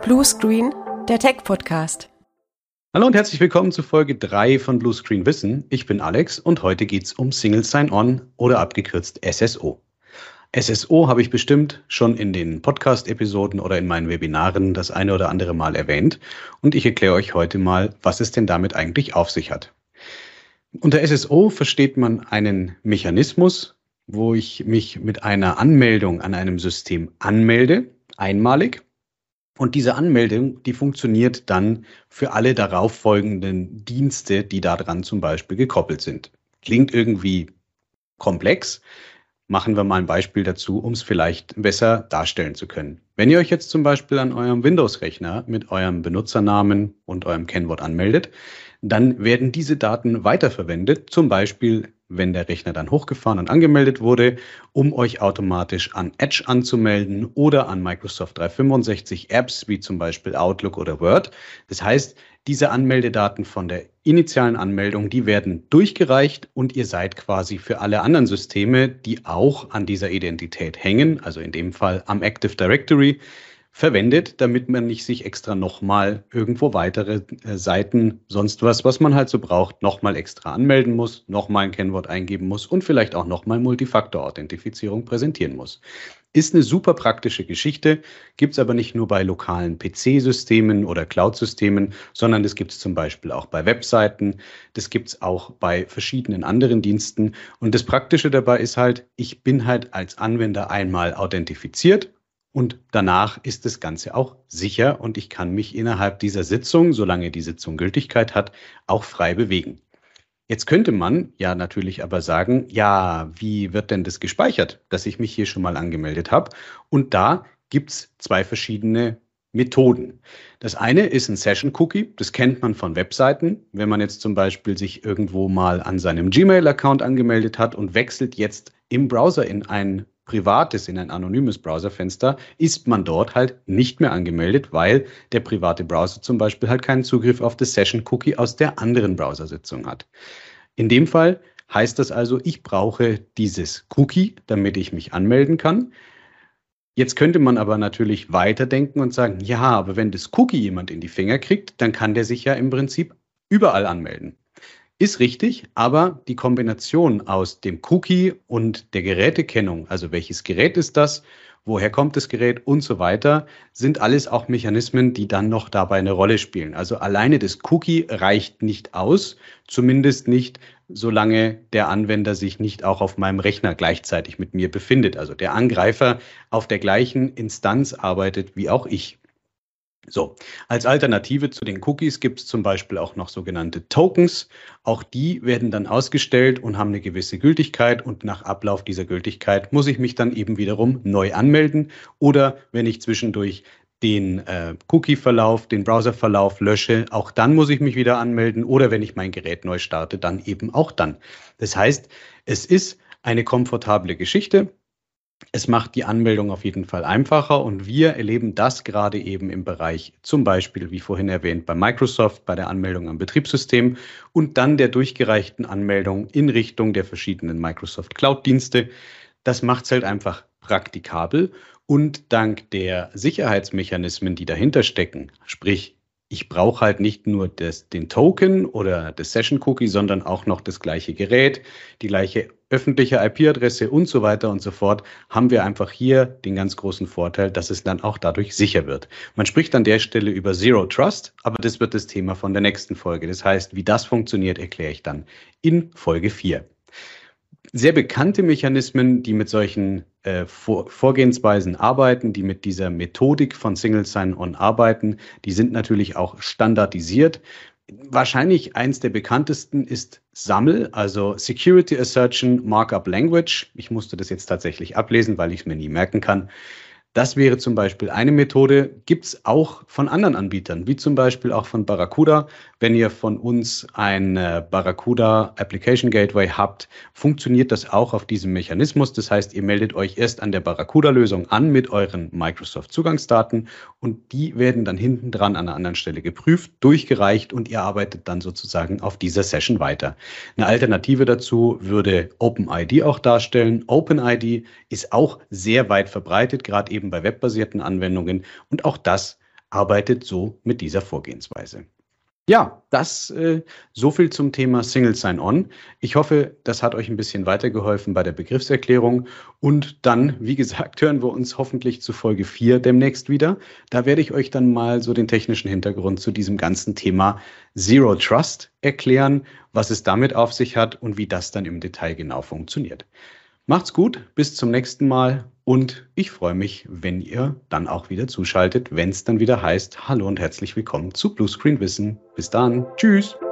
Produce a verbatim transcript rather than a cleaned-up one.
Bluescreen, der Tech-Podcast. Hallo und herzlich willkommen zu Folge drei von Bluescreen Wissen. Ich bin Alex und heute geht's um Single Sign-On oder abgekürzt S S O. S S O habe ich bestimmt schon in den Podcast-Episoden oder in meinen Webinaren das eine oder andere Mal erwähnt und ich erkläre euch heute mal, was es denn damit eigentlich auf sich hat. Unter S S O versteht man einen Mechanismus, wo ich mich mit einer Anmeldung an einem System anmelde, einmalig. Und diese Anmeldung, die funktioniert dann für alle darauf folgenden Dienste, die daran zum Beispiel gekoppelt sind. Klingt irgendwie komplex. Machen wir mal ein Beispiel dazu, um es vielleicht besser darstellen zu können. Wenn ihr euch jetzt zum Beispiel an eurem Windows-Rechner mit eurem Benutzernamen und eurem Kennwort anmeldet, dann werden diese Daten weiterverwendet, zum Beispiel, wenn der Rechner dann hochgefahren und angemeldet wurde, um euch automatisch an Edge anzumelden oder an Microsoft dreihundertfünfundsechzig Apps wie zum Beispiel Outlook oder Word. Das heißt, diese Anmeldedaten von der initialen Anmeldung, die werden durchgereicht und ihr seid quasi für alle anderen Systeme, die auch an dieser Identität hängen, also in dem Fall am Active Directory, verwendet, damit man nicht sich extra nochmal irgendwo weitere äh, Seiten, sonst was, was man halt so braucht, nochmal extra anmelden muss, nochmal ein Kennwort eingeben muss und vielleicht auch nochmal Multifaktor-Authentifizierung präsentieren muss. Ist eine super praktische Geschichte, gibt es aber nicht nur bei lokalen P C-Systemen oder Cloud-Systemen, sondern das gibt es zum Beispiel auch bei Webseiten, das gibt es auch bei verschiedenen anderen Diensten. Und das Praktische dabei ist halt, ich bin halt als Anwender einmal authentifiziert. Und danach ist das Ganze auch sicher und ich kann mich innerhalb dieser Sitzung, solange die Sitzung Gültigkeit hat, auch frei bewegen. Jetzt könnte man ja natürlich aber sagen, ja, wie wird denn das gespeichert, dass ich mich hier schon mal angemeldet habe? Und da gibt's zwei verschiedene Methoden. Das eine ist ein Session-Cookie, das kennt man von Webseiten. Wenn man jetzt zum Beispiel sich irgendwo mal an seinem Gmail-Account angemeldet hat und wechselt jetzt im Browser in ein privates, in ein anonymes Browserfenster, ist man dort halt nicht mehr angemeldet, weil der private Browser zum Beispiel halt keinen Zugriff auf das Session-Cookie aus der anderen Browsersitzung hat. In dem Fall heißt das also, ich brauche dieses Cookie, damit ich mich anmelden kann. Jetzt könnte man aber natürlich weiterdenken und sagen, ja, aber wenn das Cookie jemand in die Finger kriegt, dann kann der sich ja im Prinzip überall anmelden. Ist richtig, aber die Kombination aus dem Cookie und der Gerätekennung, also welches Gerät ist das, woher kommt das Gerät und so weiter, sind alles auch Mechanismen, die dann noch dabei eine Rolle spielen. Also alleine das Cookie reicht nicht aus, zumindest nicht, solange der Anwender sich nicht auch auf meinem Rechner gleichzeitig mit mir befindet. Also der Angreifer auf der gleichen Instanz arbeitet wie auch ich. So, als Alternative zu den Cookies gibt es zum Beispiel auch noch sogenannte Tokens. Auch die werden dann ausgestellt und haben eine gewisse Gültigkeit und nach Ablauf dieser Gültigkeit muss ich mich dann eben wiederum neu anmelden oder wenn ich zwischendurch den äh, Cookie-Verlauf, den Browser-Verlauf lösche, auch dann muss ich mich wieder anmelden oder wenn ich mein Gerät neu starte, dann eben auch dann. Das heißt, es ist eine komfortable Geschichte. Es macht die Anmeldung auf jeden Fall einfacher und wir erleben das gerade eben im Bereich zum Beispiel, wie vorhin erwähnt, bei Microsoft, bei der Anmeldung am Betriebssystem und dann der durchgereichten Anmeldung in Richtung der verschiedenen Microsoft Cloud-Dienste. Das macht es halt einfach praktikabel und dank der Sicherheitsmechanismen, die dahinter stecken, sprich, ich brauche halt nicht nur das, den Token oder das Session-Cookie, sondern auch noch das gleiche Gerät, die gleiche öffentliche I P-Adresse und so weiter und so fort, haben wir einfach hier den ganz großen Vorteil, dass es dann auch dadurch sicher wird. Man spricht an der Stelle über Zero Trust, aber das wird das Thema von der nächsten Folge. Das heißt, wie das funktioniert, erkläre ich dann in Folge vier. Sehr bekannte Mechanismen, die mit solchen äh, Vor- Vorgehensweisen arbeiten, die mit dieser Methodik von Single Sign-On arbeiten, die sind natürlich auch standardisiert. Wahrscheinlich eins der bekanntesten ist S A M L, also Security Assertion Markup Language. Ich musste das jetzt tatsächlich ablesen, weil ich es mir nie merken kann. Das wäre zum Beispiel eine Methode, gibt es auch von anderen Anbietern, wie zum Beispiel auch von Barracuda. Wenn ihr von uns ein äh, Barracuda Application Gateway habt, funktioniert das auch auf diesem Mechanismus. Das heißt, ihr meldet euch erst an der Barracuda-Lösung an mit euren Microsoft-Zugangsdaten und die werden dann hinten dran an einer anderen Stelle geprüft, durchgereicht und ihr arbeitet dann sozusagen auf dieser Session weiter. Eine Alternative dazu würde OpenID auch darstellen. OpenID ist auch sehr weit verbreitet, gerade eben bei webbasierten Anwendungen und auch das arbeitet so mit dieser Vorgehensweise. Ja, das äh, so viel zum Thema Single Sign-On. Ich hoffe, das hat euch ein bisschen weitergeholfen bei der Begriffserklärung. Und dann, wie gesagt, hören wir uns hoffentlich zu Folge vier demnächst wieder. Da werde ich euch dann mal so den technischen Hintergrund zu diesem ganzen Thema Zero Trust erklären, was es damit auf sich hat und wie das dann im Detail genau funktioniert. Macht's gut, bis zum nächsten Mal und ich freue mich, wenn ihr dann auch wieder zuschaltet, wenn es dann wieder heißt, hallo und herzlich willkommen zu Bluescreen Wissen. Bis dann, tschüss!